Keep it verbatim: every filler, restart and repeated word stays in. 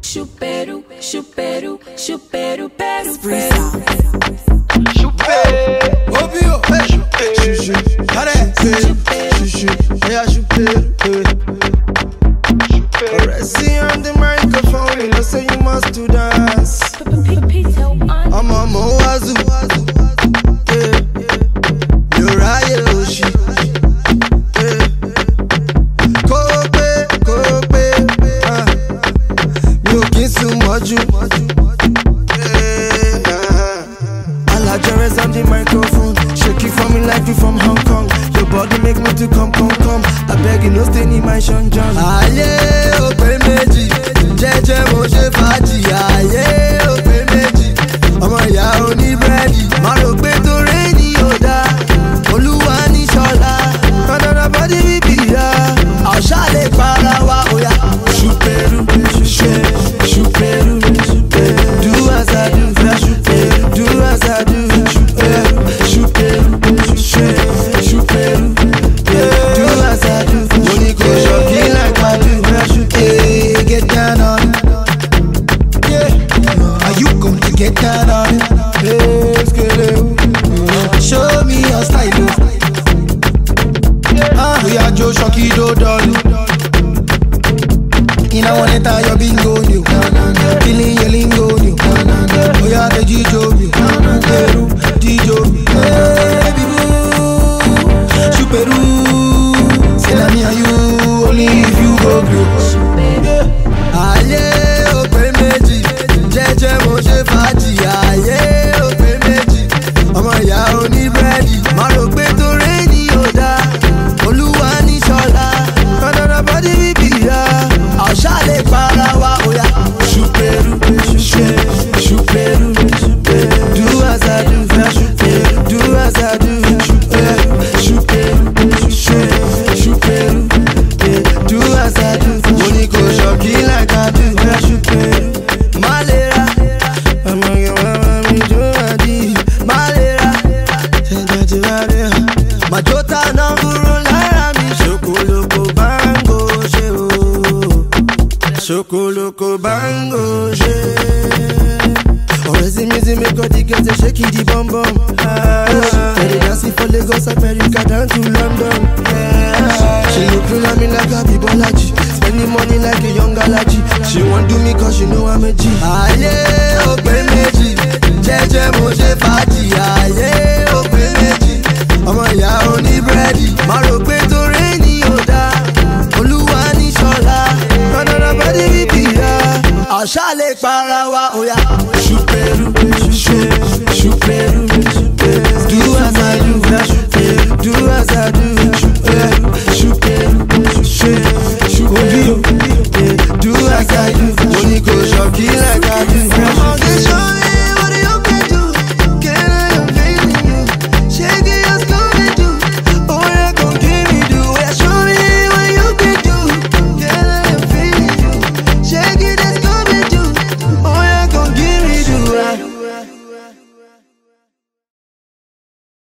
Chuperu, chuperu, chuperu, peru, Freestyle. peru. Chuperu, Obio, chuchu, cara, chuchu, yeah, chuperu, Resi on the microphone, you know say you must to dance. I'm a moazu, yeah, Muraye Oshi, yeah, Kope, Kope, ah, Myokisu Moju, yeah, Alajares on the microphone, shake it for me like you from Hong Kong. Your body make me to come, come, come. I beg you no stay in my Sean John. Aye, ope meji, jeje mo se faji. Aye, ope meji, ọmọ ìyá oní búrẹ́dì. Má rò pé tó rẹ́ni ò dá, Olúwa ní ṣọlá. Kọ́ńdọ̀dọ̀ bọ́dí bíbí ya, àṣà lè para wa òyà. Ṣùpẹ̀rù, ṣùpẹ̀rù, ṣùpẹ̀rù, ṣùpẹ̀rù. Do as I do, ṣùpẹ̀rù, do as I do. Ṣùpẹ̀rù, ṣùpẹ̀rù, ṣùpẹ̀rù, ṣùpẹ̀rù. Do as I do, mo ní kò ṣọ̀kí like I do. Hey, get down on it. Yeah, are you going to get down on it? Hey, skele. Show me your style. Ah, we are Joe Shocky do dolly. In a one enter your bingo new. Feeling your lingo new. Oh yeah, the G-Jo new. Peru, D-Jo. Baby boo, Chuperu. Say na me and you, only if you go blue. Aye, ope meji, jeje mo se faji. Aye, ope meji, ọmọ ìyá oní búrẹ́dì. Má rò pé tó rẹ́ni ò dá, Olúwa ní ṣọlá. Kọ́ńdọ̀dọ̀ bọ́dí bíbí ya, àṣà lè para wa òyà. Ṣùpẹ̀rù, ṣùpẹ̀rù, ṣùpẹ̀rù, ṣùpẹ̀rù. Do as I do, ṣùpẹ̀rù, do as I do. Ṣùpẹ̀rù, ṣùpẹ̀rù, ṣùpẹ̀rù, ṣùpẹ̀rù. Do as I do, mo ní kò ṣọ̀kí like I do. Ṣùpẹ̀rù, Malera, ọmọ ìyàwó mi jó àdí. Malera, ṣẹ̀dá ti wá rí hàn. Màjọ́tà náà kúrò lára mi. Ṣokoloko bango ṣe o. Ṣokoloko bango ṣe. Ọ̀rẹ́ sí mi sí mi kọ́ di gẹ́sẹ̀ ṣé kì í di bọ́m̀bọ́m. Ẹ̀rẹ̀ dancing for Lagos, America down to London. She looking at me like a Bibolaji, spending money like a young Alaji. She want do me cause she know I'm a G. Aye, ope meji, jeje mo se faji. Aye, ope meji, ọmọ ìyá oní búrẹ́dì. Má rò pé tó rẹ́ni ò dá, Olúwa ní ṣọlá. Kọ́ńdọ̀dọ̀ bọ́dí bíbí ya, àṣà lè para wa òyà.